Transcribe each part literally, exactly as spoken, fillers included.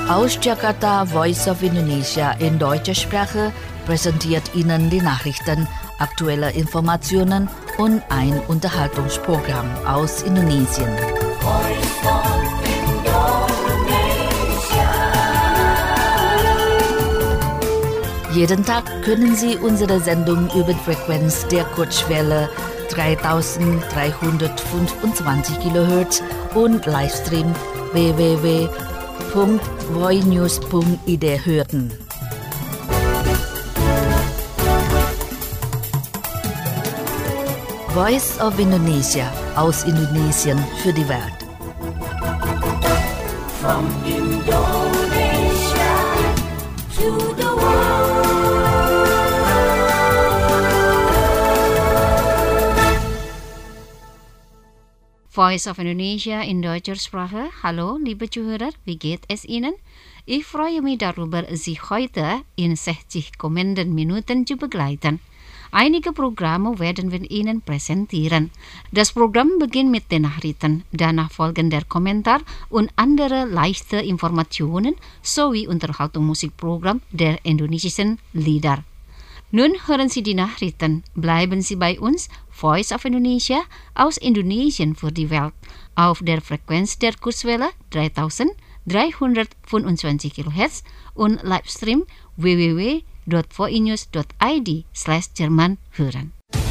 Aus Jakarta, Voice of Indonesia in deutscher Sprache präsentiert Ihnen die Nachrichten, aktuelle Informationen und ein Unterhaltungsprogramm aus Indonesien. Jeden Tag können Sie unsere Sendung über die Frequenz der Kurzwelle dreitausenddreihundertfünfundzwanzig Kilohertz und Livestream w w w punkt voinews punkt i d hören. Voice of Indonesia aus Indonesien für die Welt. From Indonesia to the world. Voice of Indonesia in deutscher Sprache. Hallo, liebe Zuhörer, wie geht es Ihnen? Ich freue mich darüber, Sie heute in sechzig kommenden Minuten zu begleiten. Einige Programme werden wir Ihnen präsentieren. Das Programm beginnt mit den Nachrichten, danach folgen der Kommentar und andere leichte Informationen sowie Unterhaltungsmusikprogramm der indonesischen Lieder. Nun hören Sie die Nachrichten. Bleiben Sie bei uns, Voice of Indonesia aus Indonesien für die Welt, auf der Frequenz der Kurzwelle dreitausenddreihundertfünfundzwanzig Kilohertz und Livestream w w w punkt voinews punkt i d slash Jerman hören.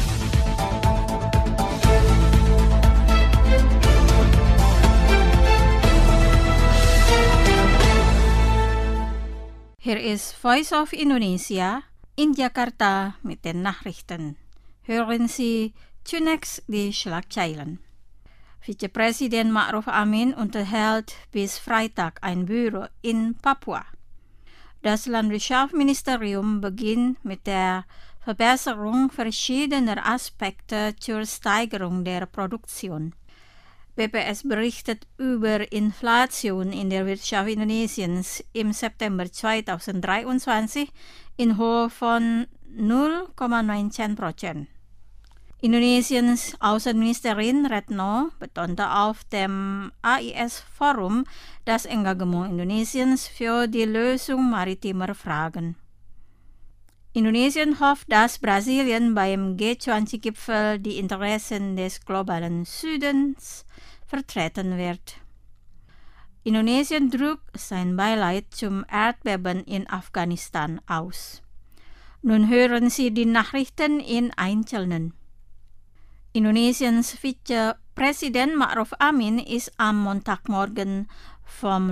Hier ist Voice of Indonesia in Jakarta mit den Nachrichten. Hören Sie zunächst die Schlagzeilen. Vizepräsident Ma'ruf Amin unterhält bis Freitag ein Büro in Papua. Das Landwirtschaftsministerium beginnt mit der Verbesserung verschiedener Aspekte zur Steigerung der Produktion. B P S berichtet über Inflation in der Wirtschaft Indonesiens im September zweitausenddreiundzwanzig in Höhe von null Komma neunzehn Prozent. Indonesiens Außenministerin Retno betonte auf dem A I S-Forum das Engagement Indonesiens für die Lösung maritimer Fragen. Indonesien hofft, dass Brasilien beim G zwanzig-Gipfel die Interessen des globalen Südens vertreten wird. Indonesien drückt sein Beileid zum Erdbeben in Afghanistan aus. Nun hören Sie die Nachrichten in Einzelnen. Indonesiens Vizepräsident Ma'ruf Amin ist am Montagmorgen vom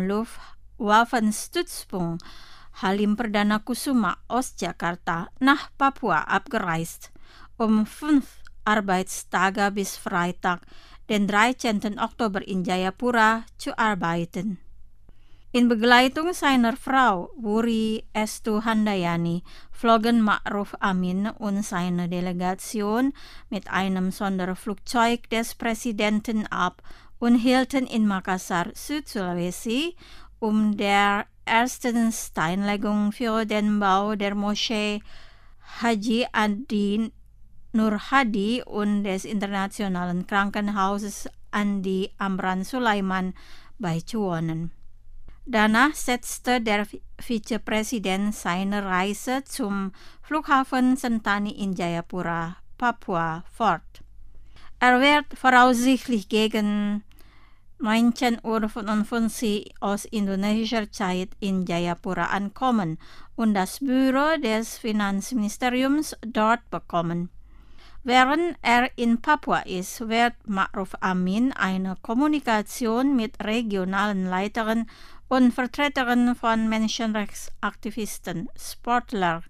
Luftwaffenstützpunkt Halim Perdana Kusuma Ostjakarta nach Papua abgereist, um fünf Arbeitstage bis Freitag, den dreizehnten Oktober in Jayapura zu arbeiten. In Begleitung seiner Frau Wuri Estu Handayani flogen Ma'ruf Amin und seine Delegation mit einem Sonderflugzeug des Präsidenten ab und hielten in Makassar, Südsulawesi, um der ersten Steinlegung für den Bau der Moschee Haji Adi Nur Hadi und des Internationalen Krankenhauses Andi Amran Sulaiman beizuwohnen. Danach setzte der Vizepräsident seine Reise zum Flughafen Sentani in Jayapura, Papua, fort. Er wird voraussichtlich gegen neunzehn Uhr fünfundfünfzig aus indonesischer Zeit in Jayapura ankommen und das Büro des Finanzministeriums dort bekommen. Während er in Papua ist, wird Ma'ruf Amin eine Kommunikation mit regionalen Leitern und Vertretern von Menschenrechtsaktivisten, Sportler,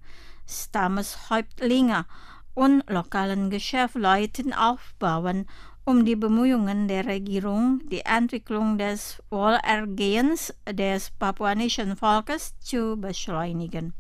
Stammeshäuptlinge und lokalen Geschäftsleuten aufbauen, um die Bemühungen der Regierung, die Entwicklung des Wohlergehens des papuanischen Volkes zu beschleunigen.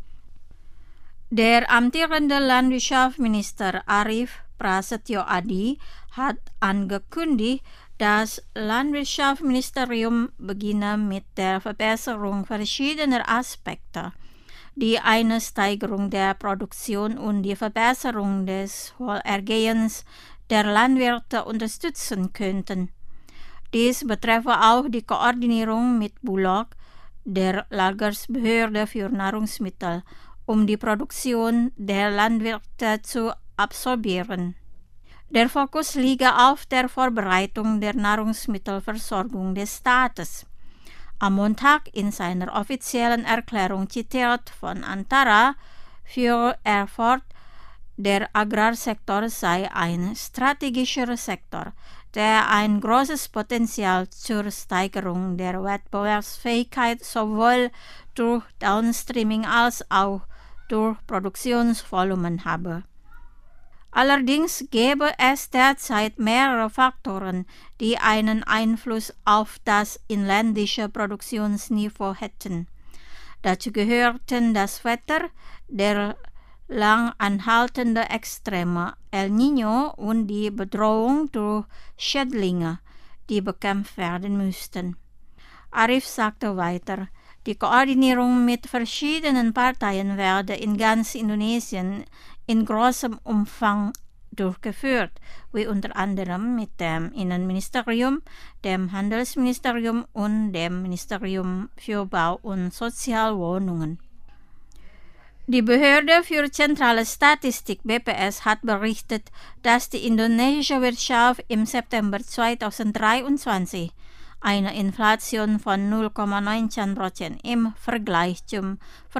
Der amtierende Landwirtschaftsminister Arief Prasetyo Adi hat angekündigt, das Landwirtschaftsministerium beginne mit der Verbesserung verschiedener Aspekte, die eine Steigerung der Produktion und die Verbesserung des Wohlergehens der Landwirte unterstützen könnten. Dies betreffe auch die Koordinierung mit Bulog, der Lagersbehörde für Nahrungsmittel, um die Produktion der Landwirte zu absorbieren. Der Fokus liege auf der Vorbereitung der Nahrungsmittelversorgung des Staates. Am Montag in seiner offiziellen Erklärung zitiert von Antara für er fort, der Agrarsektor sei ein strategischer Sektor, der ein großes Potenzial zur Steigerung der Wettbewerbsfähigkeit sowohl durch Downstreaming als auch durch Produktionsvolumen habe. Allerdings gäbe es derzeit mehrere Faktoren, die einen Einfluss auf das inländische Produktionsniveau hätten. Dazu gehörten das Wetter, der lang anhaltende extreme El Niño und die Bedrohung durch Schädlinge, die bekämpft werden müssten. Arif sagte weiter, die Koordinierung mit verschiedenen Parteien werde in ganz Indonesien in großem Umfang durchgeführt, wie unter anderem mit dem Innenministerium, dem Handelsministerium und dem Ministerium für Bau und Sozialwohnungen. Die Behörde für zentrale Statistik B P S hat berichtet, dass die indonesische Wirtschaft im September zweitausenddreiundzwanzig eine Inflation von null Komma neunzehn Prozent im Vergleich zum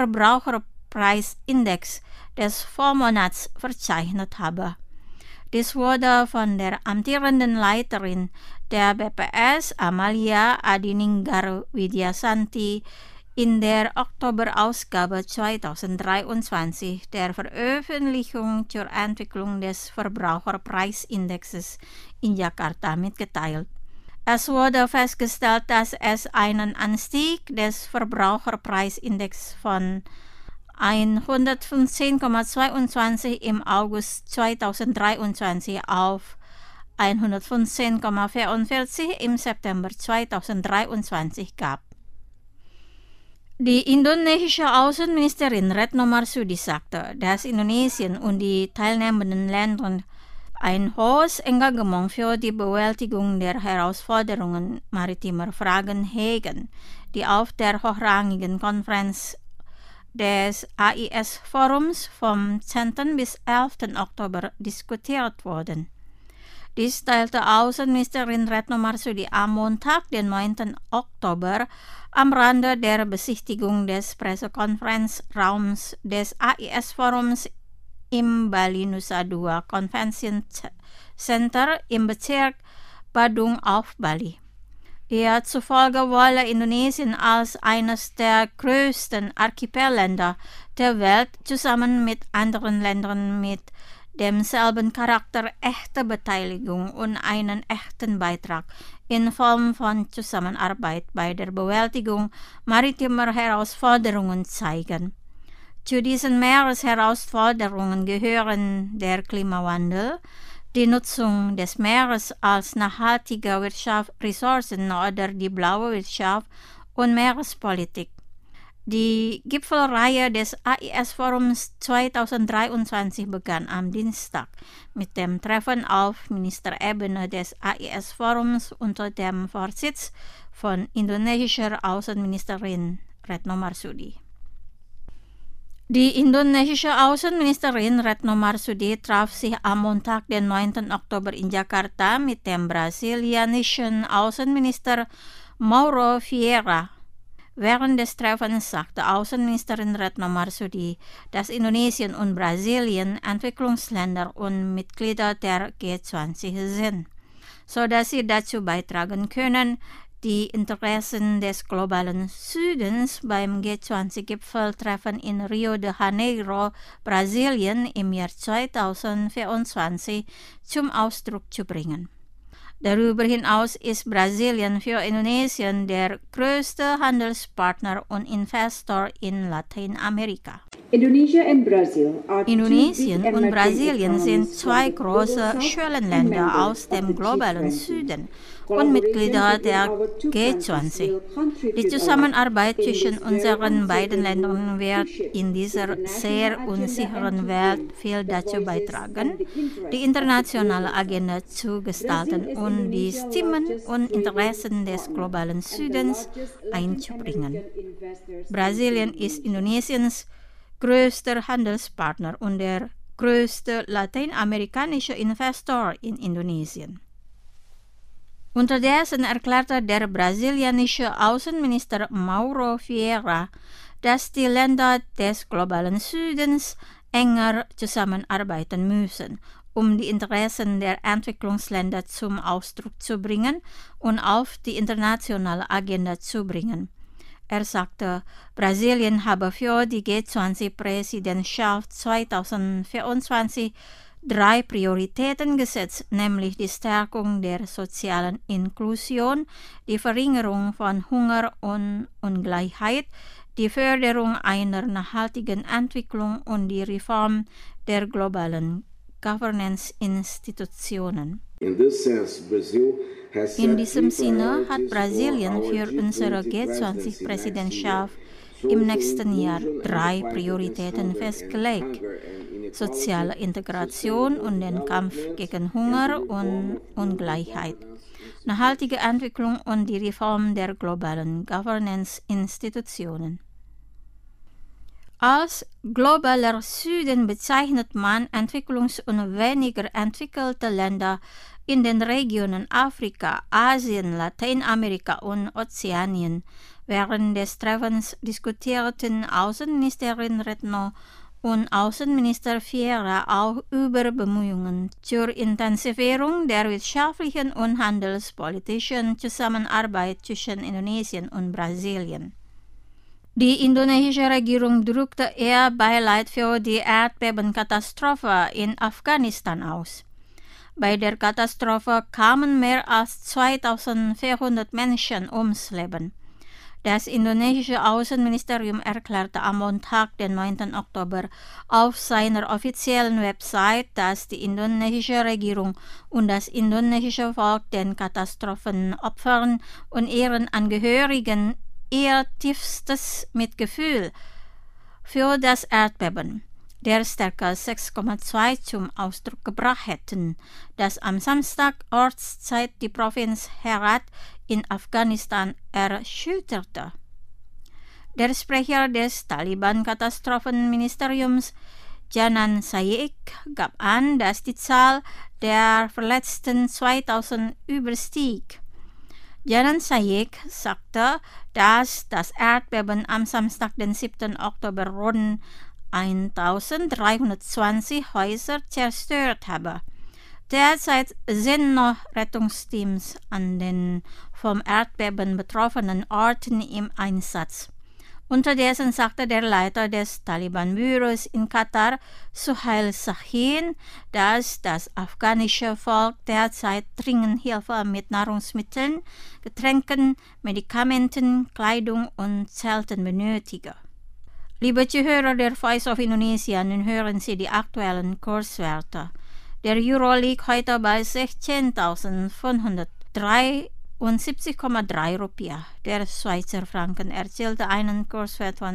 Verbraucherpreisindex des Vormonats verzeichnet habe. Dies wurde von der amtierenden Leiterin der B P S, Amalia Adininggar Widyasanti, in der Oktoberausgabe zweitausenddreiundzwanzig der Veröffentlichung zur Entwicklung des Verbraucherpreisindexes in Jakarta mitgeteilt. Es wurde festgestellt, dass es einen Anstieg des Verbraucherpreisindex von hundertfünfzehn Komma zweiundzwanzig im August zweitausenddreiundzwanzig auf hundertfünfzehn Komma vierundvierzig im September zweitausenddreiundzwanzig gab. Die indonesische Außenministerin Retno Marsudi sagte, dass Indonesien und die teilnehmenden Länder ein hohes Engagement für die Bewältigung der Herausforderungen maritimer Fragen hegen, die auf der hochrangigen Konferenz des A I S-Forums vom zehnten bis elften Oktober diskutiert wurden. Dies teilte Außenministerin Retno Marsudi am Montag, den neunten Oktober, am Rande der Besichtigung des Pressekonferenzraums des A I S-Forums im Bali Nusa Dua Convention Center im Bezirk Badung auf Bali. Ihr zufolge wolle Indonesien als eines der größten Archipelländer der Welt zusammen mit anderen Ländern mit demselben Charakter echte Beteiligung und einen echten Beitrag in Form von Zusammenarbeit bei der Bewältigung maritimer Herausforderungen zeigen. Zu diesen Meeresherausforderungen gehören der Klimawandel, die Nutzung des Meeres als nachhaltige Wirtschaftsressourcen oder die blaue Wirtschaft und Meerespolitik. Die Gipfelreihe des A I S-Forums zweitausenddreiundzwanzig begann am Dienstag mit dem Treffen auf Ministerebene des A I S-Forums unter dem Vorsitz von indonesischer Außenministerin Retno Marsudi. Die indonesische Außenministerin Retno Marsudi traf sich am Montag, den neunten Oktober in Jakarta mit dem brasilianischen Außenminister Mauro Vieira. Während des Treffens sagte Außenministerin Retno Marsudi, dass Indonesien und Brasilien Entwicklungsländer und Mitglieder der G zwanzig sind, sodass sie dazu beitragen können, die Interessen des globalen Südens beim G zwanzig-Gipfeltreffen in Rio de Janeiro, Brasilien im Jahr zweitausendvierundzwanzig zum Ausdruck zu bringen. Darüber hinaus ist Brasilien für Indonesien der größte Handelspartner und Investor in Lateinamerika. Indonesien und Brasilien sind zwei große Schwellenländer aus dem globalen Süden und Mitglieder der G zwanzig. Die Zusammenarbeit zwischen unseren beiden Ländern wird in dieser sehr unsicheren Welt viel dazu beitragen, die internationale Agenda zu gestalten und und die Stimmen und Interessen des globalen Südens einzubringen. Brasilien ist Indonesiens größter Handelspartner und der größte lateinamerikanische Investor in Indonesien. Unterdessen erklärte der brasilianische Außenminister Mauro Vieira, dass die Länder des globalen Südens enger zusammenarbeiten müssen, um die Interessen der Entwicklungsländer zum Ausdruck zu bringen und auf die internationale Agenda zu bringen. Er sagte, Brasilien habe für die G zwanzig-Präsidentschaft zweitausendvierundzwanzig drei Prioritäten gesetzt, nämlich die Stärkung der sozialen Inklusion, die Verringerung von Hunger und Ungleichheit, die Förderung einer nachhaltigen Entwicklung und die Reform der globalen Governance-Institutionen. In this sense, Brazil has In set diesem three Sinne hat priorities Brasilien for our für G unsere twenty G presidency zwanzig-Präsidentschaft next year. im nächsten Jahr Social drei inclusion and Prioritäten hunger festgelegt: and hunger and inequality, soziale Integration und den Kampf gegen Hunger und Ungleichheit, nachhaltige Entwicklung und die Reform der globalen Governance-Institutionen. Als globaler Süden bezeichnet man entwicklungs- und weniger entwickelte Länder in den Regionen Afrika, Asien, Lateinamerika und Ozeanien. Während des Treffens diskutierten Außenministerin Retno und Außenminister Vieira auch über Bemühungen zur Intensivierung der wirtschaftlichen und handelspolitischen Zusammenarbeit zwischen Indonesien und Brasilien. Die indonesische Regierung drückte ihr Beileid für die Erdbebenkatastrophe in Afghanistan aus. Bei der Katastrophe kamen mehr als zweitausendvierhundert Menschen ums Leben. Das indonesische Außenministerium erklärte am Montag, den neunten Oktober, auf seiner offiziellen Website, dass die indonesische Regierung und das indonesische Volk den Katastrophenopfern und ihren Angehörigen ihr tiefstes Mitgefühl für das Erdbeben der Stärke sechs Komma zwei zum Ausdruck gebracht hätten, das am Samstag Ortszeit die Provinz Herat in Afghanistan erschütterte. Der Sprecher des Taliban-Katastrophenministeriums, Janan Sayek, gab an, dass die Zahl der Verletzten zweitausend überstieg. Janan Sayek sagte, dass das Erdbeben am Samstag, den siebten Oktober, rund eintausenddreihundertzwanzig Häuser zerstört habe. Derzeit sind noch Rettungsteams an den vom Erdbeben betroffenen Orten im Einsatz. Unterdessen sagte der Leiter des Taliban-Büros in Katar, Suhail Shaheen, dass das afghanische Volk derzeit dringend Hilfe mit Nahrungsmitteln, Getränken, Medikamenten, Kleidung und Zelten benötige. Liebe Zuhörer der Voice of Indonesia, nun hören Sie die aktuellen Kurswerte. Der Euro liegt heute bei sechzehntausendfünfhundertdreiundsiebzig Komma drei Rupiah. Der Schweizer Franken erzielte einen Kurswert von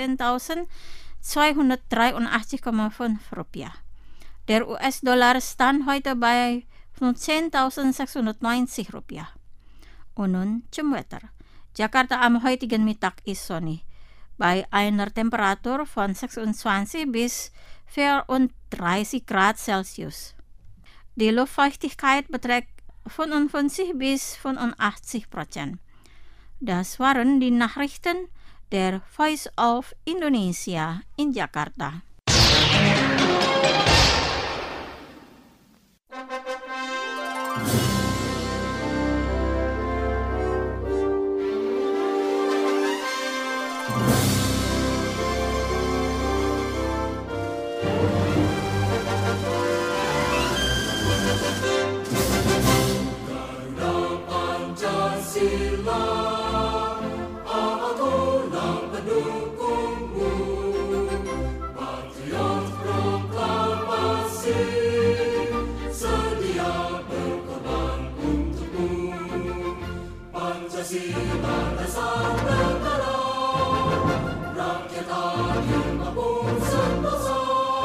siebzehntausendzweihundertdreiundachtzig Komma fünf Rupiah. Der U S-Dollar stand heute bei fünfzehntausendsechshundertneunzig Rupiah. Und nun zum Wetter. Jakarta am heutigen Mittag ist sonnig, bei einer Temperatur von sechsundzwanzig bis vierunddreißig Grad Celsius. Die Luftfeuchtigkeit beträgt fünfundfünfzig bis fünfundachtzig Prozent. Das waren die Nachrichten der Voice of Indonesia in Jakarta.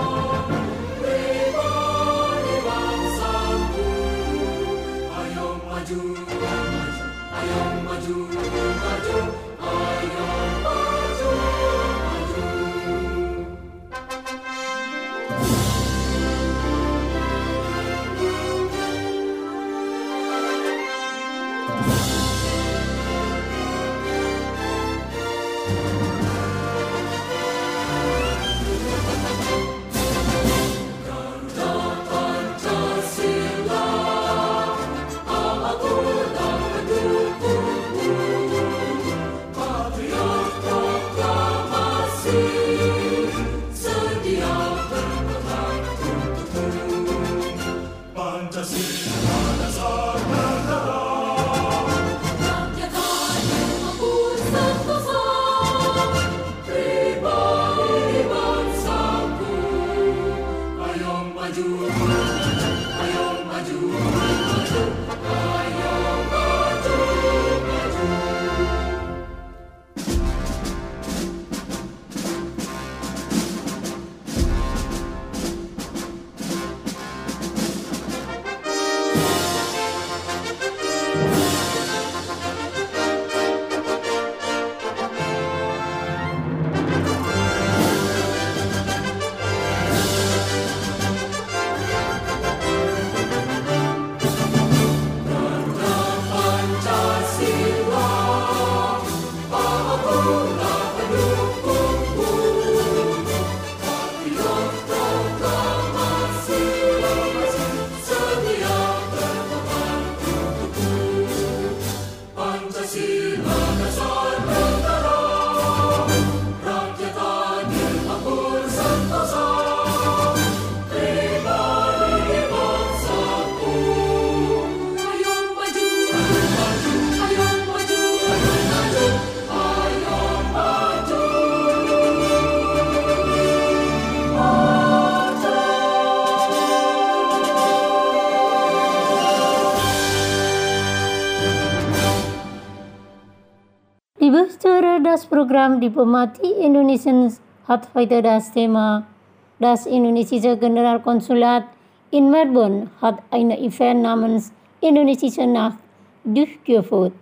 Ayom Bestuur das program Diplomati Indonesian hat heute das Thema. Das indonesische Generalkonsulat in Melbourne hat ein Event namens Indonesische Nacht durchgeführt.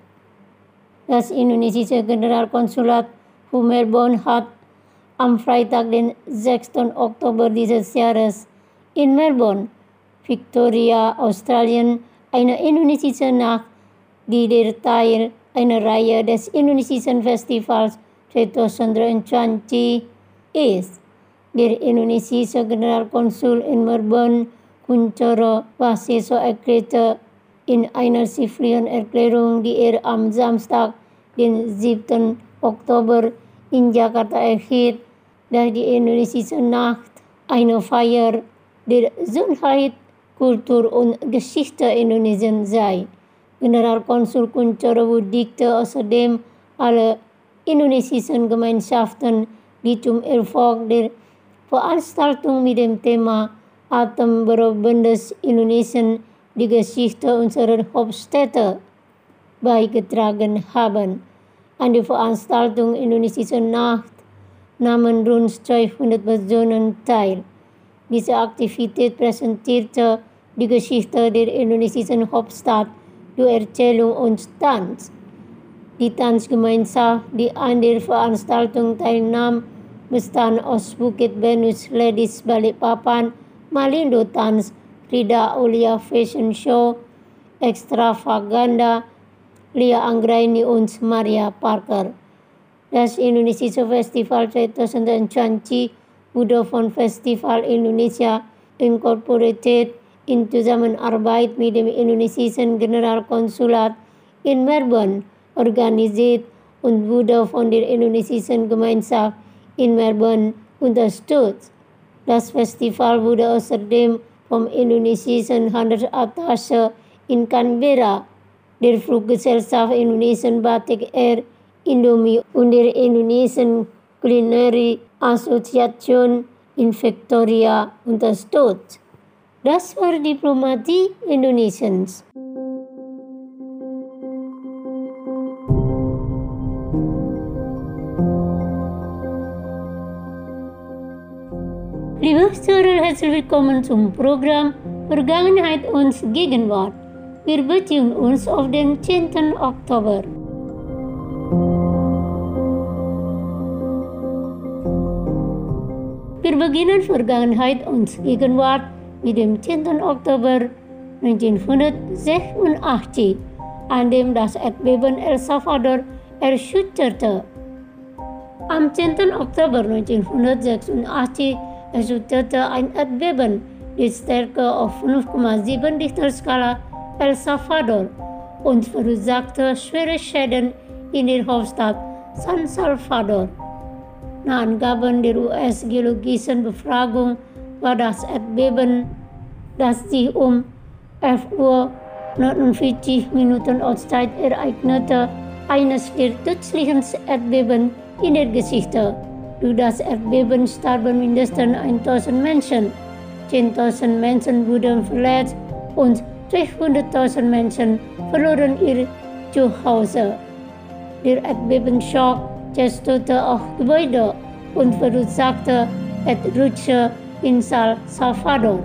Das indonesische Generalkonsulat für Melbourne hat am Freitag, den sechsten Oktober dieses Jahres in Melbourne, Victoria, Australien, eine indonesische Nacht, die der Teil einer Reihe des indonesischen Festivals zwanzig zwanzig ist. Der indonesische Generalkonsul in Melbourne, Kunchoro Waseso, erklärte in einer schriftlichen Erklärung, die er am Samstag, den siebten Oktober in Jakarta erhielt, dass die indonesische Nacht eine Feier der Gesundheit, Kultur und Geschichte Indonesiens sei. Generalkonsul Kunchoro würdigte außerdem alle indonesischen Gemeinschaften, die zum Erfolg der Veranstaltung mit dem Thema Atemberaubendes Indonesien, die Geschichte unserer Hauptstädte, beigetragen haben. An der Veranstaltung Indonesische Nacht nahmen rund zweihundert Personen teil. Diese Aktivität präsentierte die Geschichte der indonesischen Hauptstadt durch Erzählung und Tanz. Die Tanzgemeinschaft, die an der Veranstaltung teilnahm, bestand aus Bukit Benus Ladies Balikpapan, Malindo Tanz, Frida Aulia Fashion Show, Extravaganda, Lia Anggraini und Maria Parker. Das indonesische Festival zwanzig zwanzig wurde von Festival Indonesia Incorporated in Zusammenarbeit mit dem indonesischen Generalkonsulat in Melbourne organisiert und wurde von der indonesischen Gemeinschaft in Melbourne unterstützt. Das Festival wurde außerdem vom indonesischen Handelsattaché in Canberra, der Fluggesellschaft Indonesian Batik Air Indomie und der Indonesian Culinary Association in Victoria unterstützt. Das war Diplomati Indonesiens. Liebe Zuhörer, herzlich willkommen zum Programm Vergangenheit und Gegenwart. Wir beziehen uns auf den zehnten Oktober. Wir beginnen Vergangenheit und Gegenwart mit dem zehnten Oktober neunzehnhundertsechsundachtzig, an dem das Erdbeben El Salvador erschütterte. Am zehnten Oktober neunzehnhundertsechsundachtzig erschütterte ein Erdbeben die Stärke auf fünf Komma sieben Richterskala El Salvador und verursachte schwere Schäden in der Hauptstadt San Salvador. Nach Angaben der U S-Geologischen Befragung war das Erdbeben, das sich um elf Uhr neunundvierzig Minuten Ortszeit ereignete, eines der tödlichsten Erdbeben in der Geschichte. Durch das Erdbeben starben mindestens tausend Menschen, zehntausend Menschen wurden verletzt und zweihunderttausend Menschen verloren ihr Zuhause. Der Erdbebenschock zerstörte auch Gebäude und verursachte Erdrutsche in San Salvador.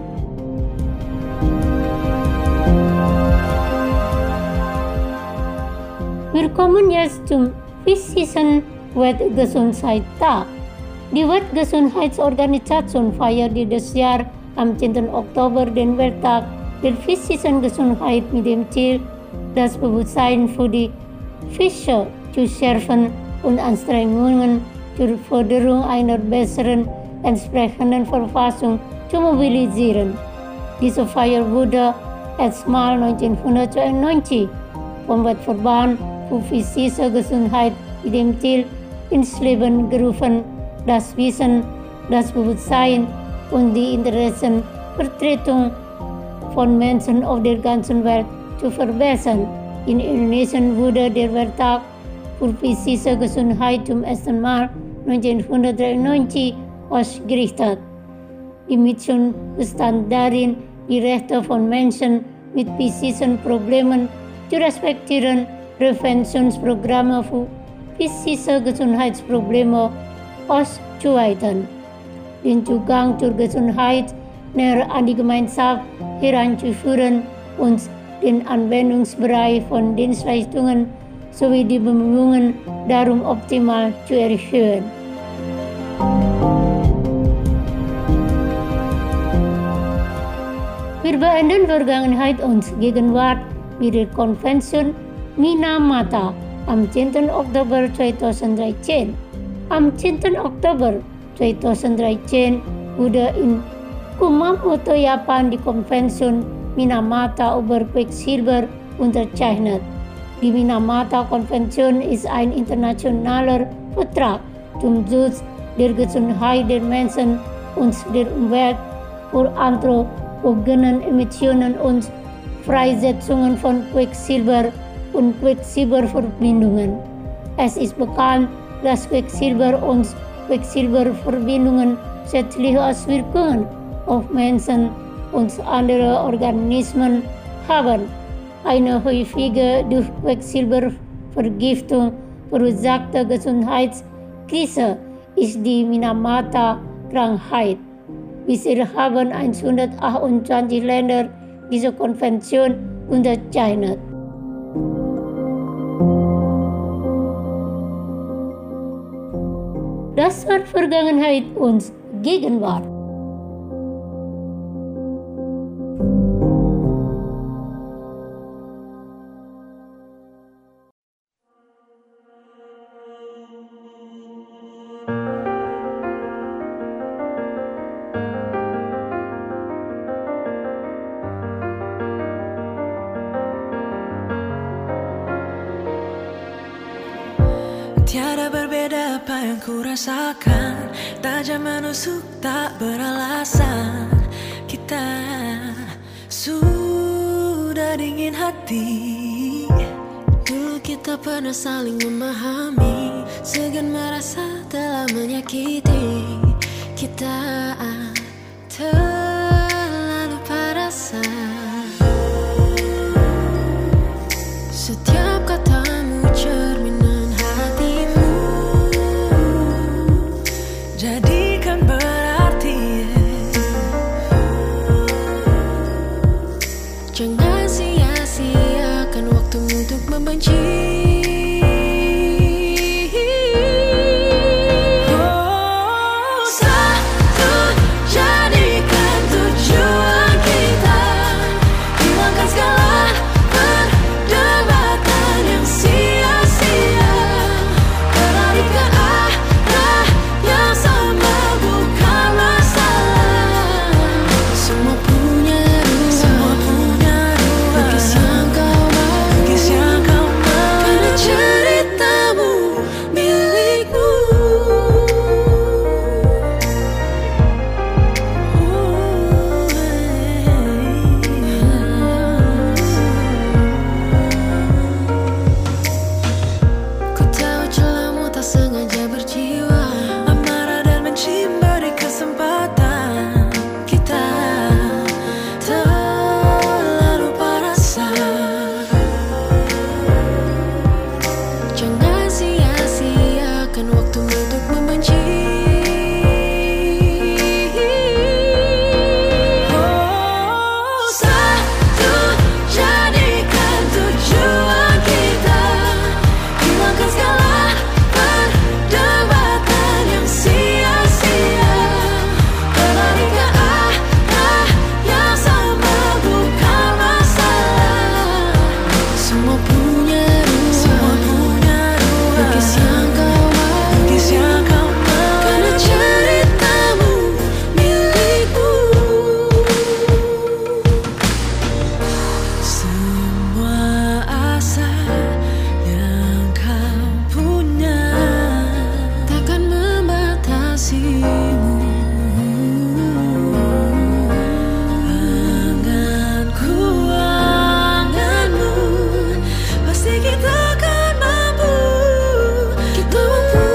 Wir kommen jetzt zum fünfzigsten Weltgesundheitstag. Die Weltgesundheitsorganisation feiert dieses Jahr am zehnten Oktober den Welttag der physischen Gesundheit mit dem Ziel, das Bewusstsein für die Psyche zu schärfen und Anstrengungen zur Förderung einer besseren entsprechenden Verfassung zu mobilisieren. Diese Feier wurde erstmals neunzehnhundertzweiundneunzig vom Weltverband für physische Gesundheit mit dem Ziel ins Leben gerufen, das Wissen, das Bewusstsein und die Interessenvertretung von Menschen auf der ganzen Welt zu verbessern. In Indonesien wurde der Welttag für physische Gesundheit zum ersten Mal neunzehnhundertdreiundneunzig ausgerichtet. Die Mission bestand darin, die Rechte von Menschen mit physischen Problemen zu respektieren, Präventionsprogramme für physische Gesundheitsprobleme auszuweiten, den Zugang zur Gesundheit näher an die Gemeinschaft heranzuführen und den Anwendungsbereich von Dienstleistungen sowie die Bemühungen darum optimal zu erhöhen. Wir beenden Vergangenheit und Gegenwart mit der Konvention Minamata am zehnten Oktober zweitausenddreizehn. Am zehnten Oktober zweitausenddreizehn wurde in Kumamoto, Japan, die Konvention Minamata über Quecksilber unterzeichnet. Die Minamata-Konvention ist ein internationaler Vertrag zum Schutz der Gesundheit der Menschen und der Umwelt vor anthropogenen Emissionen und Freisetzungen von Quecksilber und Quecksilberverbindungen. Es ist bekannt, dass Quecksilber und Quecksilberverbindungen schädliche Auswirkungen auf Menschen und andere Organismen haben. Eine häufige durch Quecksilbervergiftung verursachte Gesundheitskrise ist die Minamata-Krankheit. Bisher haben hundertachtundzwanzig Länder diese Konvention unterzeichnet. Das war Vergangenheit und Gegenwart. Tiada berbeda apa yang ku rasakan, tajam menusuk tak beralasan. Kita sudah dingin hati. Dulu kita pernah saling memahami, segan merasa telah menyakiti. Kita terlalu perasa. Setiap katamu cerminan hatimu, jadikan berarti. Jangan sia-sia membenci. Oh, satu jadikan tujuan kita, hilangkan segala perdebatan yang sia-sia, beralih ke arah yang sama bukan masalah. Semua punya ruang, semua punya ruang. Lukis yang kau mau, lukis yang kau mau. Karena ceritamu milikmu. Ku tahu celahmu tak sengaja berjiwa, amarah dan benci beri kesempatan. Kita terlalu parasa. Jangan sia-siakan waktu untuk membenci. Oh, satu jadikan tujuan kita, hilangkan segala perdebatan yang sia-sia, beralih ke arah yang sama bukan masalah. Semua punya ruang, semua punya ruang. Lukis yang kau mau, lukis yang kau mau. Karena ceritamu milikmu. Semua asa yang kau punya takkan membatasimu. Anganku, anganmu, pasti kita akan mampu. Kita mampu.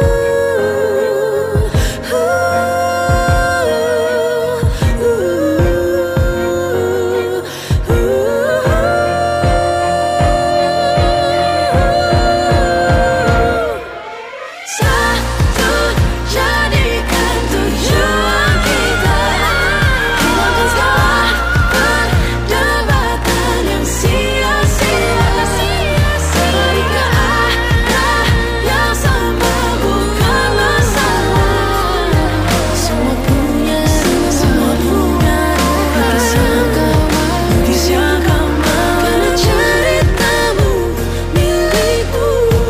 Satu jadikan tujuan kita, hilangkan segala perdebatan yang sia-sia, beralih ke arah yang sama bukan masalah. Semua punya ruang, semua punya ruang. Lukis yang kau mau, lukis yang kau mau. Karena ceritamu milikmu.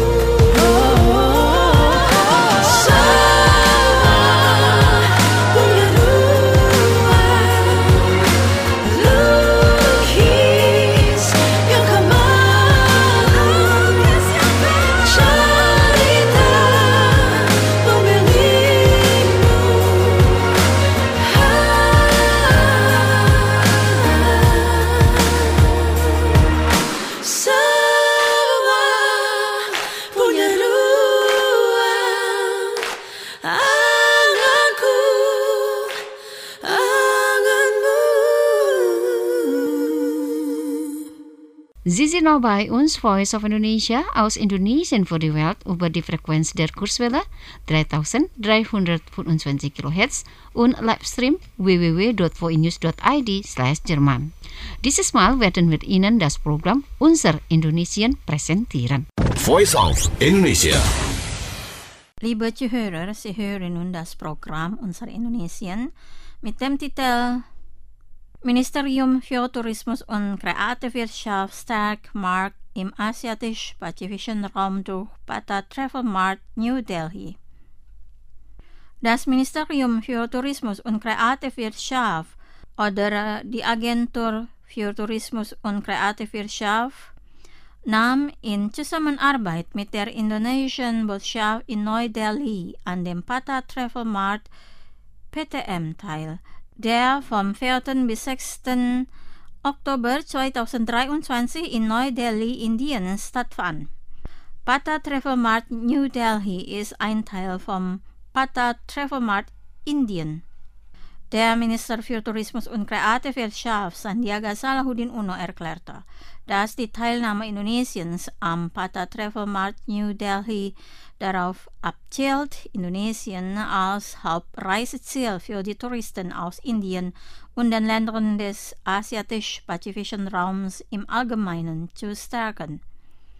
Semua punya ruang, anganku, anganmu. Sie sind noch bei uns, Voice of Indonesia, aus Indonesien für die Welt über die Frequenz der Kurzwelle dreitausenddreihundertfünfundzwanzig Kilohertz und Livestream w w w punkt voinews punkt i d slash Jerman. Dieses Mal werden wir Ihnen das Programm Unser Indonesien präsentieren. Voice of Indonesia. Liebe Zuhörer, Sie hören nun das Programm Unser Indonesien mit dem Titel Ministerium für Tourismus und Kreativwirtschaft stärkt Markt im asiatisch-pazifischen Raum durch Bata Travel Mart New Delhi. Das Ministerium für Tourismus und Kreativwirtschaft oder die Agentur für Tourismus und Kreativwirtschaft nahm in Zusammenarbeit mit der indonesischen Botschaft in Neu-Delhi an dem Bata Travel Mart P T M teil, der vom vierten bis sechsten Oktober zweitausenddreiundzwanzig in Neu-Delhi, Indien stattfand. Bata Travel Mart New Delhi ist ein Teil vom Bata Travel Mart Indien. Der Minister für Tourismus und Kreativwirtschaft Sandiaga Salahuddin Uno erklärte, dass die Teilnahme Indonesiens am Bata Travel Mart New Delhi darauf abzielt, Indonesien als Hauptreiseziel für die Touristen aus Indien und den Ländern des asiatisch-pazifischen Raums im Allgemeinen zu stärken.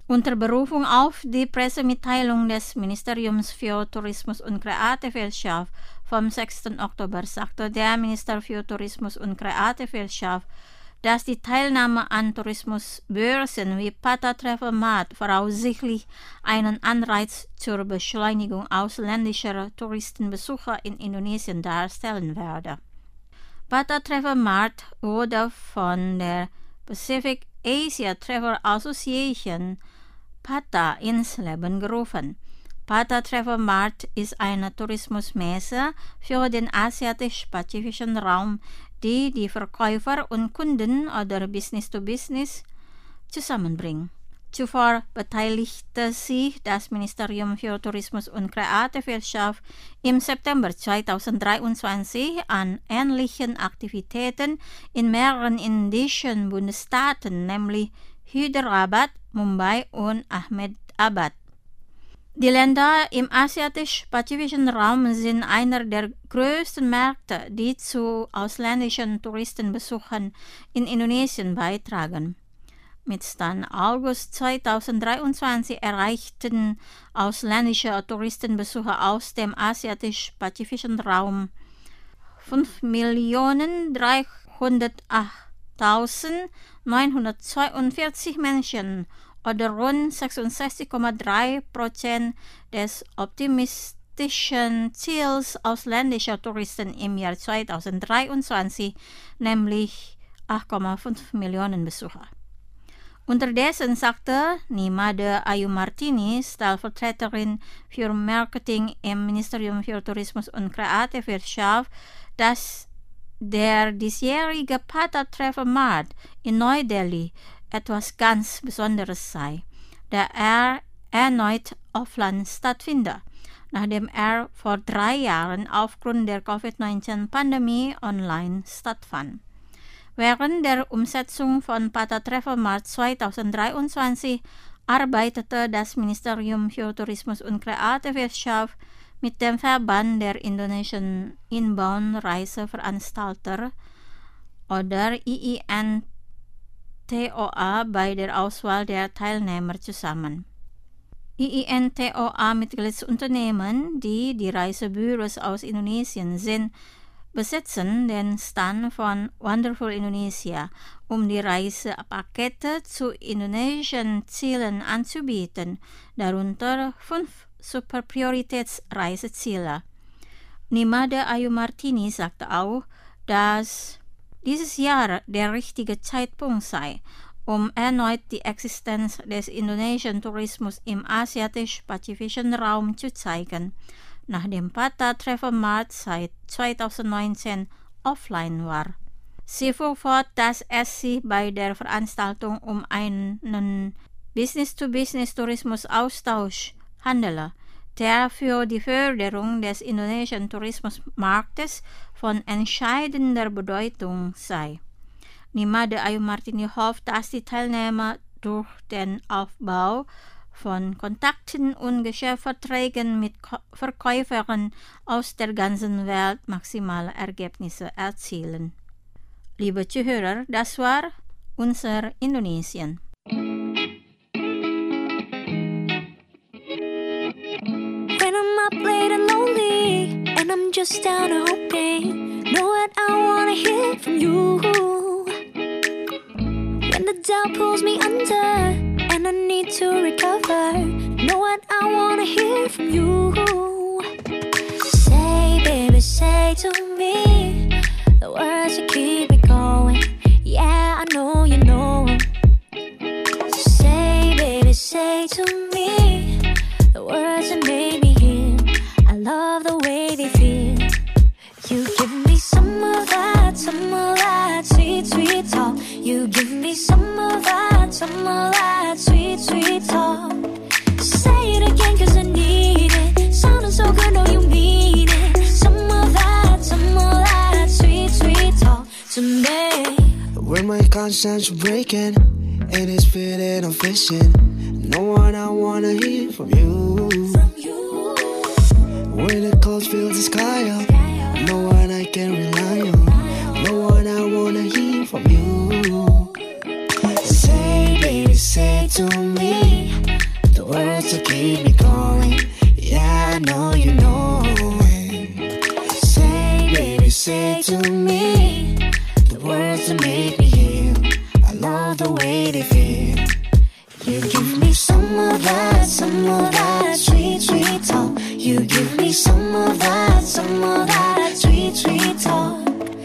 Unter Berufung auf die Pressemitteilung des Ministeriums für Tourismus und Kreativwirtschaft vom sechsten Oktober sagte der Minister für Tourismus und Kreativwirtschaft, dass die Teilnahme an Tourismusbörsen wie Pata Travel Mart voraussichtlich einen Anreiz zur Beschleunigung ausländischer Touristenbesucher in Indonesien darstellen werde. Pata Travel Mart wurde von der Pacific Asia Travel Association Pata ins Leben gerufen. Pata Travel Mart ist eine Tourismusmesse für den asiatisch-pazifischen Raum, die die Verkäufer und Kunden oder Business-to-Business zusammenbringt. Zuvor beteiligte sich das Ministerium für Tourismus und Kreativwirtschaft im September zweitausenddreiundzwanzig an ähnlichen Aktivitäten in mehreren indischen Bundesstaaten, nämlich Hyderabad, Mumbai und Ahmedabad. Die Länder im asiatisch-pazifischen Raum sind einer der größten Märkte, die zu ausländischen Touristenbesuchen in Indonesien beitragen. Mit Stand August zweitausenddreiundzwanzig erreichten ausländische Touristenbesucher aus dem asiatisch-pazifischen Raum fünf Millionen dreihundertachttausendneunhundertzweiundvierzig Menschen oder rund sechsundsechzig Komma drei Prozent des optimistischen Ziels ausländischer Touristen im Jahr zweitausenddreiundzwanzig, nämlich acht Komma fünf Millionen Besucher. Unterdessen sagte Nimade Ayu Martini, Stellvertreterin für Marketing im Ministerium für Tourismus und Kreativwirtschaft, dass der diesjährige Pata Travel Mart in Neu-Delhi etwas ganz Besonderes sei, da er erneut offline stattfindet, nachdem er vor drei Jahren aufgrund der Covid neunzehn-Pandemie online stattfand. Während der Umsetzung von Pata Travel Mart zweitausenddreiundzwanzig arbeitete das Ministerium für Tourismus und Kreativwirtschaft mit dem Verband der indonesischen Inbound-Reiseveranstalter oder I I N T O A bei der Auswahl der Teilnehmer zusammen. I I N T O A-Mitgliedsunternehmen, die die Reisebüros aus Indonesien sind, besitzen den Stand von Wonderful Indonesia, um die Reisepakete zu indonesischen Zielen anzubieten, darunter fünf Superprioritätsreiseziele. Nimade Ayu Martini sagte auch, dass dieses Jahr der richtige Zeitpunkt sei, um erneut die Existenz des indonesischen Tourismus im asiatisch-pazifischen Raum zu zeigen, nachdem Pata Travel Mart seit zweitausendneunzehn offline war. Sie fuhr fort, dass es sich bei der Veranstaltung um einen Business-to-Business-Tourismus-Austausch handele, der für die Förderung des indonesischen Tourismusmarktes von entscheidender Bedeutung sei. Nimade Ayu Martini hofft, dass die Teilnehmer durch den Aufbau von Kontakten und Geschäftsverträgen mit Verkäufern aus der ganzen Welt maximale Ergebnisse erzielen. Liebe Zuhörer, das war unser Indonesien. When I'm up late and lonely, and I'm just down and hoping, know what I wanna hear from you. When the doubt pulls me under, and I need to recover, know what I wanna hear from you. Say, baby, say to me the words that keep me going. Yeah, I know you know. Say, baby, say to me the words that made me heal. I love the way they feel. You give me some of that, some of that sweet, sweet talk. You give me some of that, some of that sweet, sweet talk. Say it again, cause I need it. Sounding so good, know you mean it. Some of that, some of that sweet, sweet talk to me. When my conscience breaking and it's feeling I'm fishing, know what I wanna hear from you. From you. When the cold fills the sky up, know what I can rely on. Know what I wanna hear from you. Say, baby, say to me to keep me going. Yeah, I know you know it. Say, baby, say to me the words that make me heal. I love the way they feel. You give me some of that, some of that sweet, sweet talk. You give me some of that, some of that sweet, sweet talk.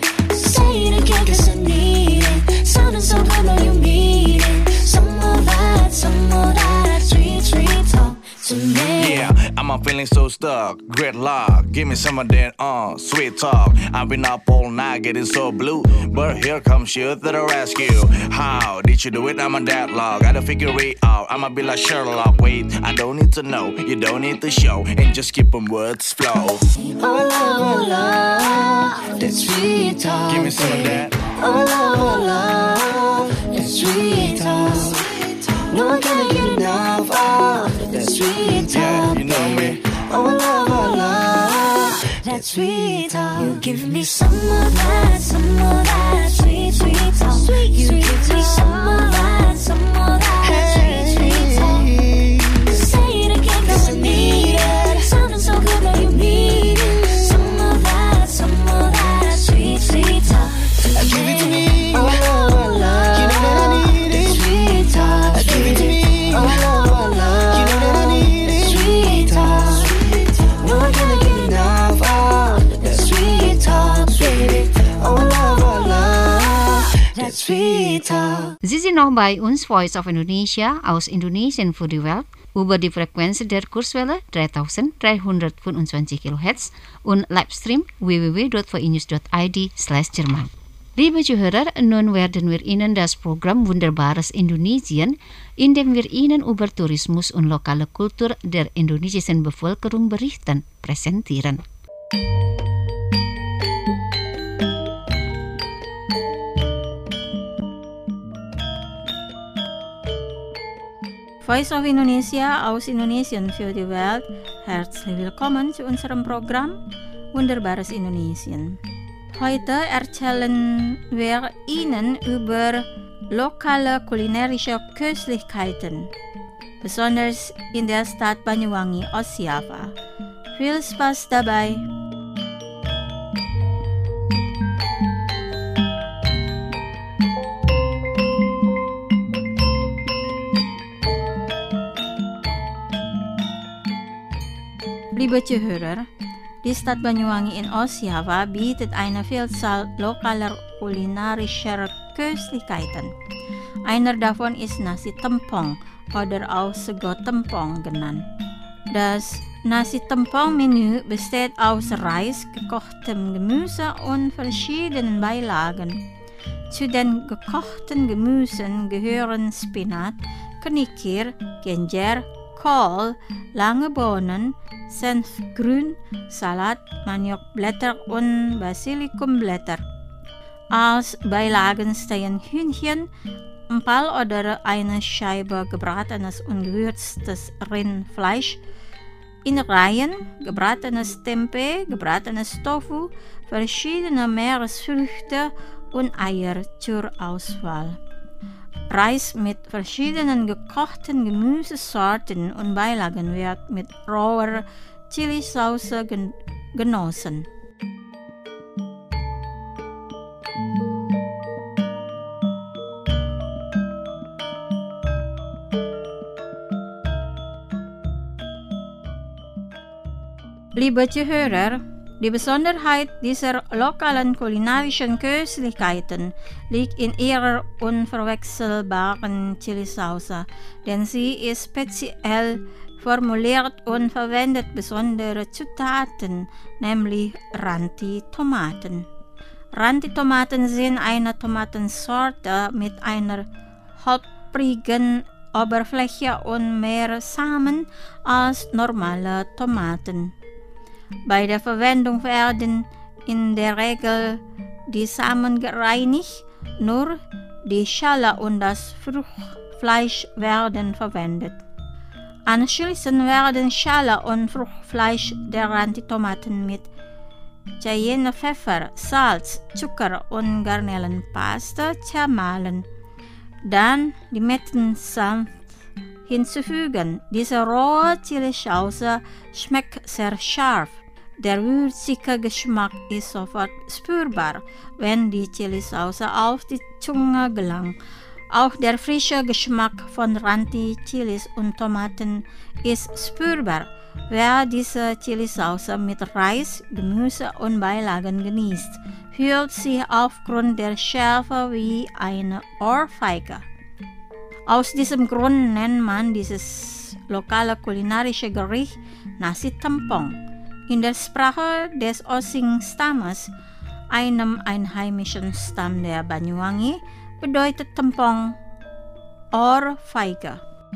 Say it again 'cause I need it. Sounding so good, know you mean it. Some of that, some of that sweet, sweet talk to me. Yeah, I'm feeling so stuck. Great luck, give me some of that uh sweet talk. I've been up all night getting so blue, but here comes you to the rescue. How did you do it? I'm a deadlock. Gotta figure it out. I'ma be like Sherlock. Wait, I don't need to know. You don't need to show, and just keep them words flow. Oh love, oh love, that sweet talk. Give me some of that. Oh love, oh love, that sweet talk. No one can get enough of that sweet talk. Yeah, you know me. Oh love, oh love, that sweet talk. You give me some of that, some of that sweet, sweet talk. Sweet, you sweet give me some of that, some of that sweet, sweet talk. Say it again 'cause I need it. Sounding so good, know you need it. Some of that, some of that sweet, sweet talk. Give it to me. Oh love, oh love, you know that I need it. Sweet talk. Give it to me. Oh love, oh love, you know that I need it. Sweet talk. No one can get enough of that sweet talk, baby. Oh love, oh love, that sweet talk. Sie sind noch bei uns, Voice of Indonesia, aus Indonesien für die Welt, über die Frequenz der Kurswelle dreitausenddreihundertfünfundzwanzig Kilohertz und Livestream w w w dot v i news dot i d slash Jerman. Liebe Zuhörer, nun werden wir Ihnen das Programm Wunderbares Indonesien, in dem wir Ihnen über Tourismus und lokale Kultur der indonesischen Bevölkerung berichten, präsentieren. Voice of Indonesia aus Indonesien für die Welt. Herzlich willkommen zu unserem Programm Wunderbares Indonesien. Heute erzählen wir Ihnen über lokale kulinarische Köstlichkeiten, besonders in der Stadt Banyuwangi, Ostjava. Viel Spaß dabei! Liebe Zuhörer, die Stadt Banyuwangi in Ostjava bietet eine Vielzahl lokaler kulinarischer Köstlichkeiten. Einer davon ist Nasi Tempong oder auch Sego Tempong genannt. Das Nasi Tempong-Menü besteht aus Reis, gekochtem Gemüse und verschiedenen Beilagen. Zu den gekochten Gemüsen gehören Spinat, Kenikir, Genjer, Kohl, lange Bohnen, Senfgrün, Salat, Maniokblätter und Basilikumblätter. Als Beilagen stehen Hühnchen, Empal oder eine Scheibe gebratenes und gewürztes Rindfleisch, Innereien, gebratenes Tempeh, gebratenes Tofu, verschiedene Meeresfrüchte und Eier zur Auswahl. Reis mit verschiedenen gekochten Gemüsesorten und Beilagen wird mit roher Chilisauce gen- genossen. Liebe Zuhörer, die Besonderheit dieser lokalen kulinarischen Köstlichkeiten liegt in ihrer unverwechselbaren Chilisauce, denn sie ist speziell formuliert und verwendet besondere Zutaten, nämlich Ranti-Tomaten. Ranti-Tomaten sind eine Tomatensorte mit einer holprigen Oberfläche und mehr Samen als normale Tomaten. Bei der Verwendung werden in der Regel die Samen gereinigt, nur die Schale und das Fruchtfleisch werden verwendet. Anschließend werden Schale und Fruchtfleisch der Ranti-Tomaten mit Cayenne Pfeffer, Salz, Zucker und Garnelenpaste zermahlen. Dann die Metten sanft hinzufügen. Diese rohe Chilisauce schmeckt sehr scharf. Der würzige Geschmack ist sofort spürbar, wenn die Chilisauce auf die Zunge gelangt. Auch der frische Geschmack von Ranti, Chilis und Tomaten ist spürbar. Wer diese Chilisauce mit Reis, Gemüse und Beilagen genießt, fühlt sich aufgrund der Schärfe wie eine Ohrfeige. Aus diesem Grund nennt man dieses lokale kulinarische Gericht Nasi Tempong. In der Sprache des Osing-Stammes, einem einheimischen Stamm der Banyuwangi, bedeutet Tempong Ohrfeige.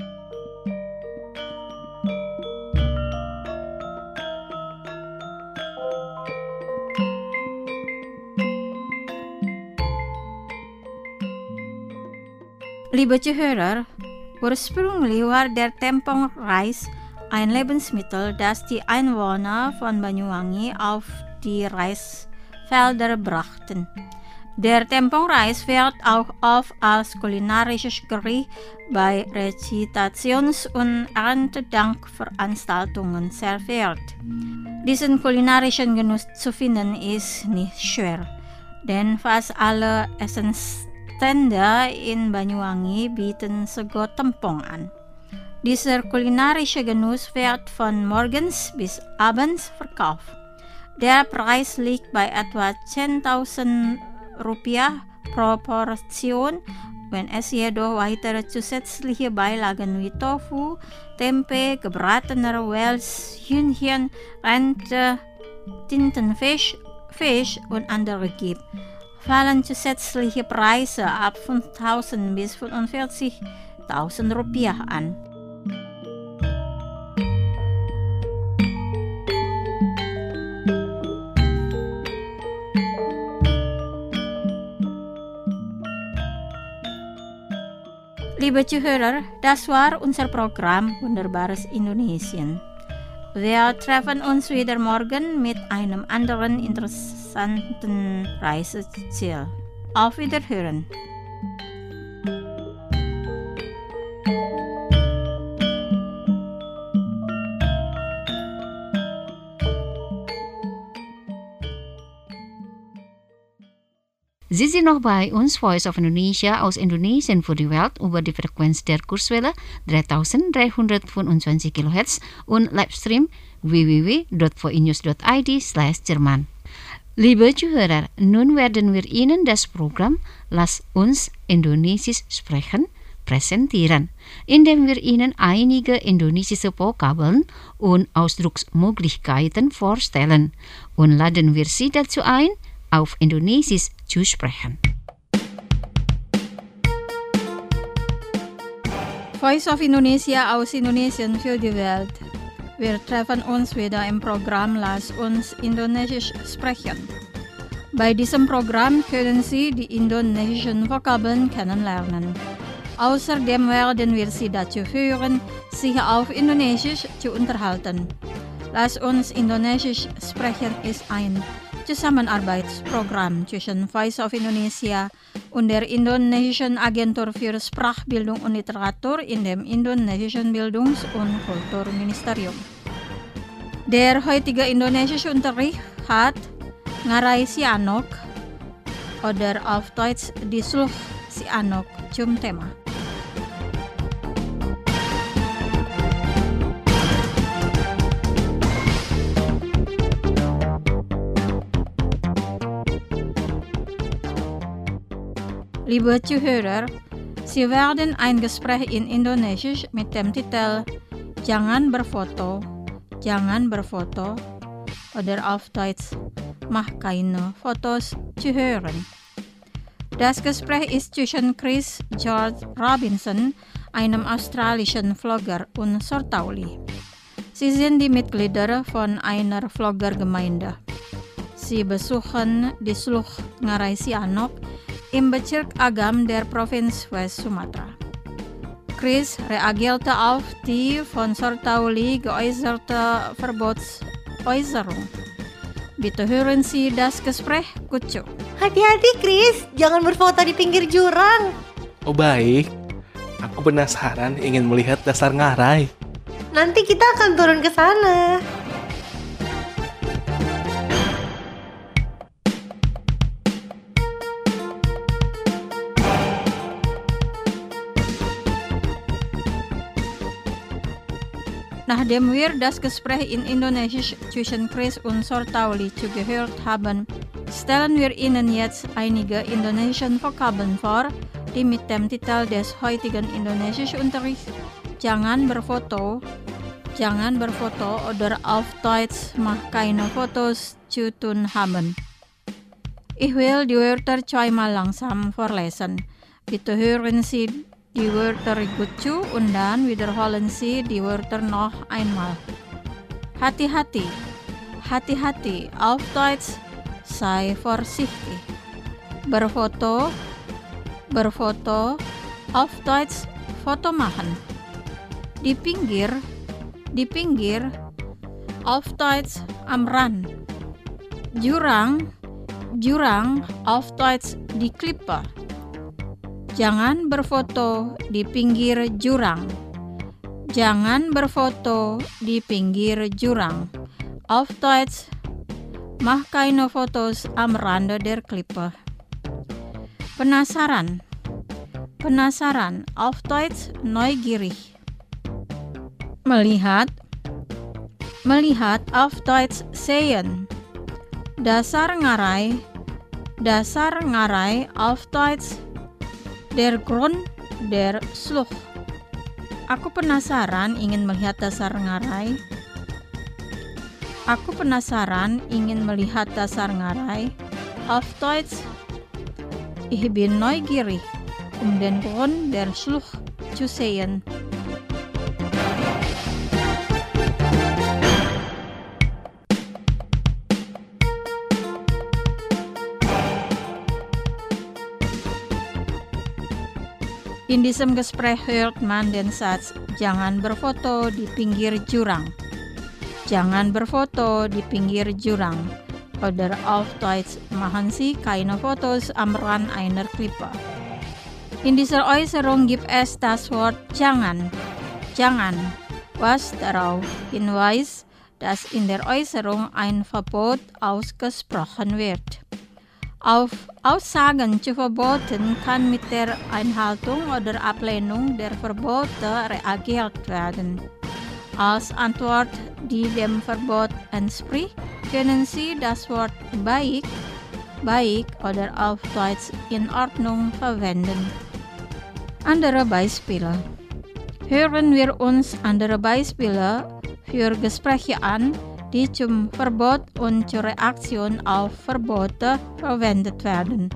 Liebe Zuhörer, ursprünglich war der Tempong-Reis ein Lebensmittel, das die Einwohner von Banyuwangi auf die Reisfelder brachten. Der Tempong-Reis wird auch oft als kulinarisches Gericht bei Rezitations- und Erntedankveranstaltungen serviert. Diesen kulinarischen Genuss zu finden ist nicht schwer, denn fast alle Essensstände in Banyuwangi bieten Sego Tempong an. Dieser kulinarische Genuss wird von morgens bis abends verkauft. Der Preis liegt bei etwa zehntausend Rupiah pro Portion, wenn es jedoch weitere zusätzliche Beilagen wie Tofu, Tempe, gebratener Wels, Hühnchen, Rente, Tintenfisch, Fisch und andere gibt, fallen zusätzliche Preise ab fünftausend bis fünfundvierzigtausend Rupiah an. Liebe Zuhörer, das war unser Programm Wunderbares Indonesien. Wir treffen uns wieder morgen mit einem anderen interessanten Reiseziel. Auf Wiederhören! Sie sind noch bei uns, Voice of Indonesia aus Indonesien für die Welt über die Frequenz der Kurzwelle dreitausenddreihundertfünfundzwanzig Kilohertz und Livestream w w w punkt voinews punkt i d slash Jerman. Liebe Zuhörer, nun werden wir Ihnen das Programm Lass uns Indonesisch sprechen präsentieren, indem wir Ihnen einige indonesische Vokabeln und Ausdrucksmöglichkeiten vorstellen und laden wir Sie dazu ein, auf Indonesisch zu sprechen. Voice of Indonesia aus Indonesien für die Welt. Wir treffen uns wieder im Programm Lass uns Indonesisch sprechen. Bei diesem Programm können Sie die indonesischen Vokabeln kennenlernen. Außerdem werden wir Sie dazu führen, sich auf Indonesisch zu unterhalten. Lass uns Indonesisch sprechen ist ein Zusammenarbeitsprogramm zwischen Voice of Indonesia und der Indonesischen Agentur für Sprachbildung und Literatur in dem Indonesischen Bildungs- und Kulturministerium. Der heutige indonesische Unterricht hat Ngarai Sianok oder auf Deutsch die Sluch Sianok zum Thema. Liebe Zuhörer, Sie werden ein Gespräch in Indonesisch mit dem Titel Jangan berfoto, jangan berfoto oder auf Deutsch Mach keine Fotos zu hören. Das Gespräch ist zwischen Chris George Robinson, einem australischen Vlogger, und Sortauli. Sie sind die Mitglieder von einer Vloggergemeinde. Sie besuchen die Sluch Ngarai Sianok im Bezirk Agam der Provinz West Sumatra. Chris reagierte auf die von Sortauli geäußerte Verbotsäußerung. Bitte hören Sie das Gespräch gut zu. Hati-hati Chris, jangan berfoto di pinggir jurang. Oh baik, aku Aku penasaran ingin melihat dasar ngarai. Nanti kita akan turun ke sana. Nachdem wir das Gespräch in Indonesisch zwischen Chris und Sortauli zugehört haben, stellen wir Ihnen jetzt einige indonesischen Vokabeln vor, die mit dem Titel des heutigen Indonesischunterrichts Jangan berfoto, Jangan berfoto oder auf Deutsch Mach keine Fotos zu tun haben. Ich will die Wörter zweimal langsam vorlesen. Bitte hören Sie die Wörter gut zu und dann wiederholen Sie die Wörter noch einmal. Hati-hati, hati-hati, auf Deutsch sei vorsichtig. Berfoto, berfoto, auf Deutsch Foto machen. Di pinggir, di pinggir, auf Deutsch am Rand. Jurang, jurang, auf Deutsch die Klippe. Jangan berfoto di pinggir jurang. Jangan berfoto di pinggir jurang. Auf Deutsch, mach keine Fotos am Rande der Klippe. Penasaran. Penasaran. Auf Deutsch, neugierig. Melihat. Melihat. Auf Deutsch, sehen. Dasar ngarai. Dasar ngarai. Auf Deutsch, der Grund, der Schluch. Aku penasaran ingin melihat dasar ngarai. Aku penasaran ingin melihat dasar ngarai. Auf Deutsch, ich bin neugierig, um den Grund der Schluch zu sehen. In diesem Gespräch hört man den Satz, jangan berfoto di pinggir jurang. Jangan berfoto di pinggir jurang. Oder auf Deutsch, machen Sie keine Fotos am Rand einer Klippe. In dieser Äußerung gibt es das Wort jangan. Jangan, was darauf hinweist, dass in der Äußerung ein Verbot ausgesprochen wird. Auf Aussagen zu Verboten kann mit der Einhaltung oder Ablehnung der Verbote reagiert werden. Als Antwort, die dem Verbot entspricht, können Sie das Wort baik, baik oder auf Deutsch in Ordnung verwenden. Andere Beispiele. Hören wir uns andere Beispiele für Gespräche an, die zum Verbot und zur Reaktion auf Verbote verwendet werden.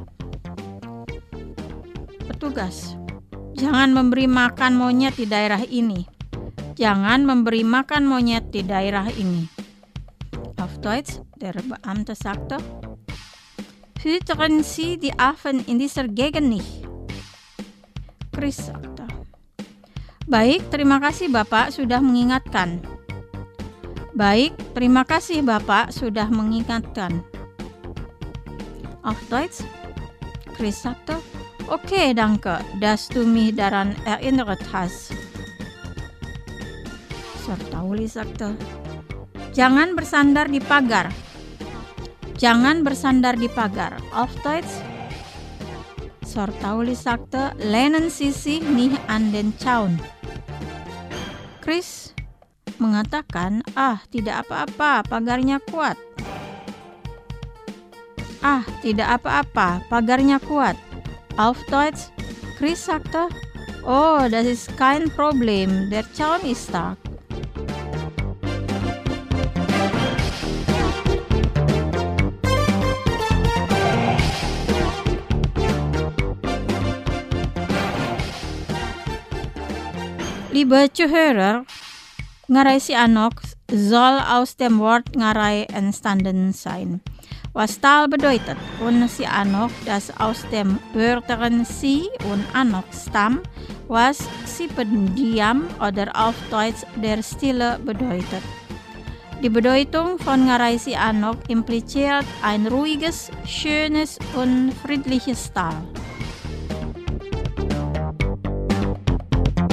Petugas, jangan memberi makan monyet di daerah ini. Jangan memberi makan monyet di daerah ini. Auf Deutsch, der Beamte sagte, füttern Sie die Affen in dieser Gegend nicht. Chris sagte, baik, terima kasih Bapak sudah mengingatkan. Baik, terima kasih Bapak sudah mengingatkan. Auf Deutsch, Chris sagte, okay, danke, dass du mich daran erinnert hast. Sortauli sagte, jangan bersandar di pagar. Jangan bersandar di pagar. Auf Deutsch, Sortauli sagte, lehnen Sie sich nicht an den Zaun. Chris mengatakan, ah tidak apa-apa, pagarnya kuat. Ah tidak apa-apa, pagarnya kuat. Auf Deutsch, Chris sagte, oh das ist kein Problem, der Zaun ist stark. Liebe Zuhörer, Ngarai Sihanouk soll aus dem Wort Ngarai entstanden sein, was Tal bedeutet, und Sihanouk, das aus dem Wörtern Si und Anok stammt, was si pendiam oder auf Deutsch der Stille bedeutet. Die Bedeutung von Ngarai Sihanouk impliziert ein ruhiges, schönes und friedliches Tal.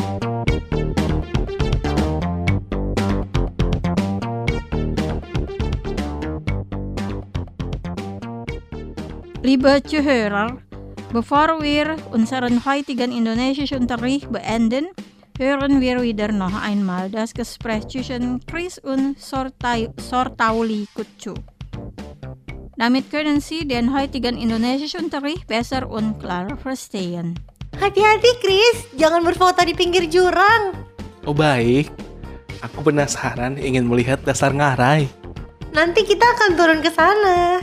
Liebe Zuhörer, bevor wir unseren heutigen indonesischen Unterricht beenden, hören wir wieder noch einmal das Gespräch zwischen Chris und Sortauli Kutsu. Damit können Sie den heutigen indonesischen Unterricht besser und klarer verstehen. Hati-hati Chris, jangan berfoto di pinggir jurang. Oh baik, aku penasaran ingin melihat dasar ngarai. Nanti kita akan turun ke sana.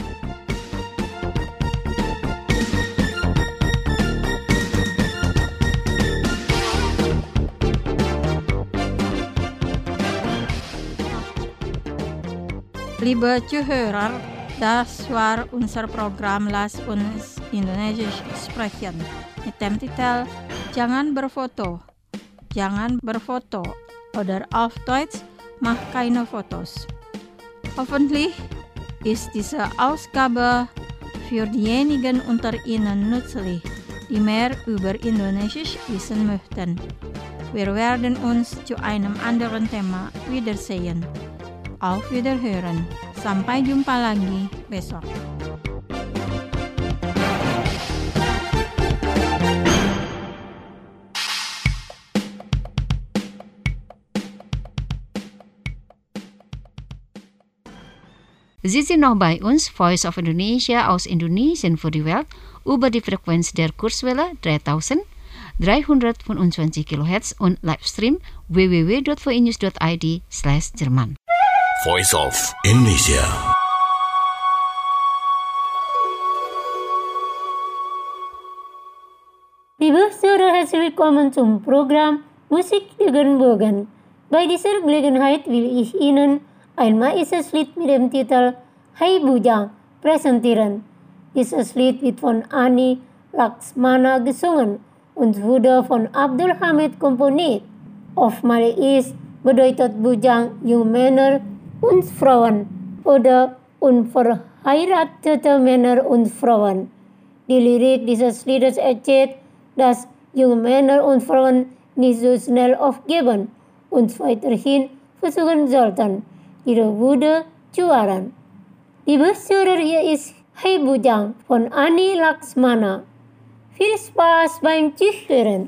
Liebe Zuhörer, das war unser Programm Lass uns Indonesisch sprechen mit dem Titel Jangan berfoto, jangan berfoto oder auf Deutsch mach keine Fotos. Hoffentlich ist diese Ausgabe für diejenigen unter Ihnen nützlich, die mehr über Indonesisch wissen möchten. Wir werden uns zu einem anderen Thema wiedersehen. Auf Wiederhören. Sampai jumpa lagi besok. Sie sind noch bei uns, Voice of Indonesia aus Indonesien für die Welt, über die Frequenz der Kurzwelle dreitausenddreihundertfünfundzwanzig Kilohertz und Livestream w w w dot v i news dot i d slash Jerman. Voice of Indonesia. Liebe Zuhörer, herzlich willkommen zum Programm Musik dengan Bogen. Bei dieser Gelegenheit will ich Ihnen ein maisches Lied mit dem Titel Hai Bujang präsentieren. Dieses Lied wird von Ani Laksmana gesungen und wurde von Abdul Hamid komponiert. Auf Malais bedeutet Bujang junge Männer und Frauen oder unverheiratete Männer und Frauen. Die Lyrik dieses Liedes erzählt, dass junge Männer und Frauen nicht so schnell aufgeben und weiterhin versuchen sollten, ihre Würde zu wahren. Liebe Zuhörer, hier ist Hai Bujang von Ani Laksmana. Viel Spaß beim Zuhören!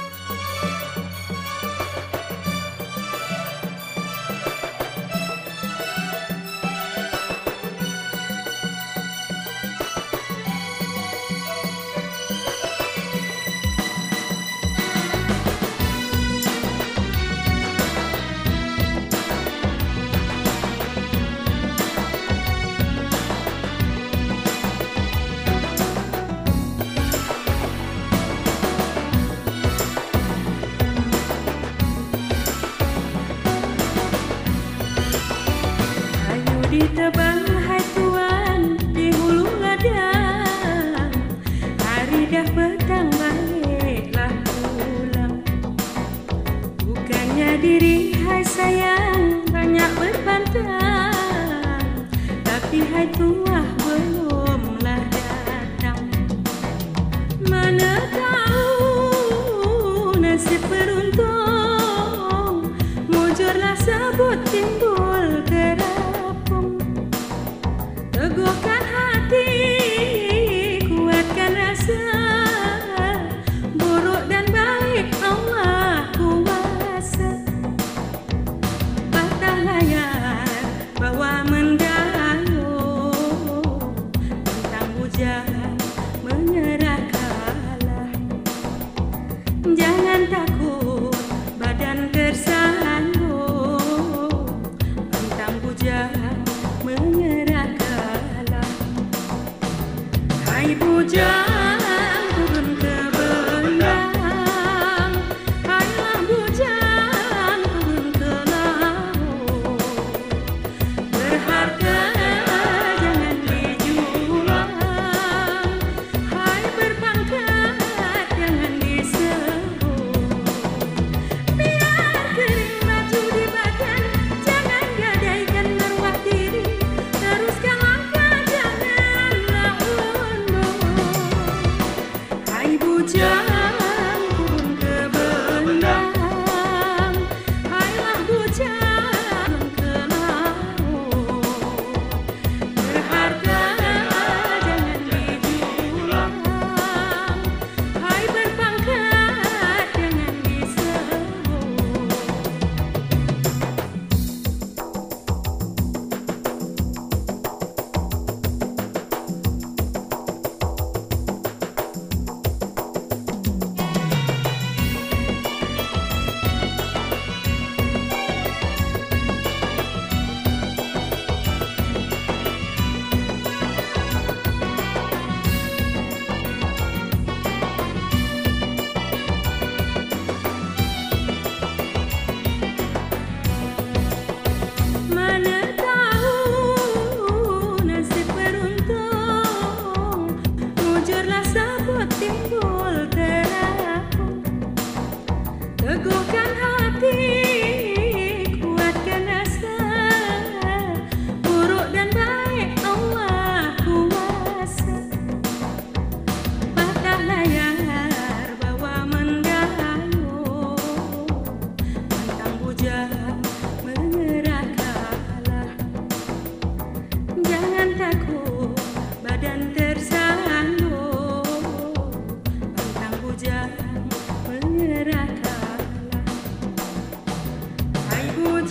Ditebang hai tuan di hulu ladang, hari dah petang baiklah pulang. Bukannya diri hai sayang banyak berbantang, tapi hai tuah belumlah datang. Mana tahu nasib beruntung, mujurlah sebut timbul terang. Teguhkan hati, kuatkan rasa, buruk dan baik Allah kuasa. Patah layar, bawa mendayung, tentang hujan menyerah kalah. Jangan takut, badan tersandung, tentang hujan menyerah kalah. Hai bujang turun ke bendang, hailah bujang turun ke laut. Berharga jangan dijual, hai berpangkat jangan disebut. Biar kering maju di badan, jangan gadaikan maruah diri, teruskan langkah janganlah undur.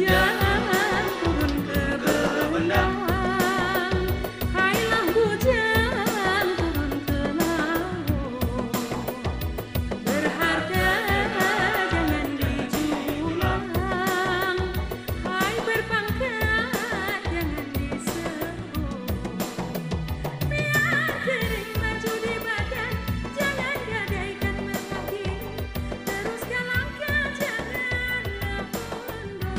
hujan turun ke bendang, hailah hujan turun ke laut. Berharga jangan dijual, hai berpangkat jangan disebut. Biar kering maju di badan, jangan gadaikan merpati, teruskan langkah janganlah mundur.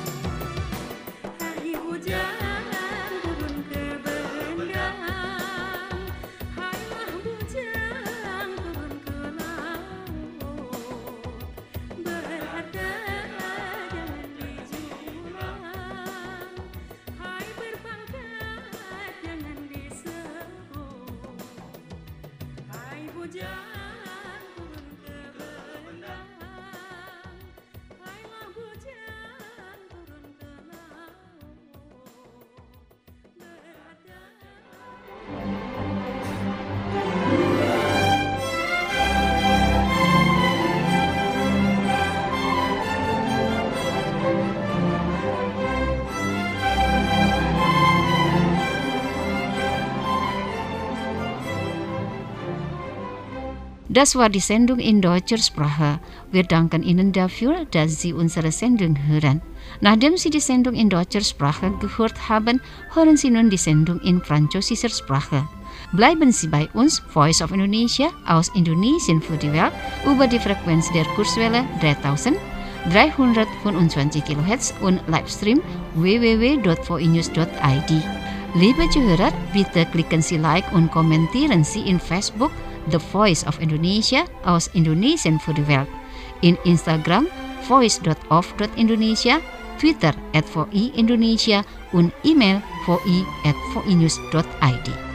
Hai hujan turun ke bendang, hailah hujan turun ke laut. Berharga jangan dijual, hai berpangkat jangan disebut. Hai hujan turun ke bendang, hailah hujan turun ke laut. Berharga. Das war die Sendung in deutscher Sprache. Wir danken Ihnen dafür, dass Sie unsere Sendung hören. Nachdem Sie die Sendung in deutscher Sprache gehört haben, hören Sie nun die Sendung in französischer Sprache. Bleiben Sie bei uns, Voice of Indonesia aus Indonesien für die Welt, über die Frequenz der Kurzwelle dreitausenddreihundertfünfundzwanzig Kilohertz und Livestream w w w punkt voinews punkt i d. Liebe Zuhörer, bitte klicken Sie Like und kommentieren Sie in Facebook The Voice of Indonesia aus Indonesien für die Welt, in Instagram voice dot of dot indonesia, Twitter at voi indonesia und E-Mail voi at voinews dot i d.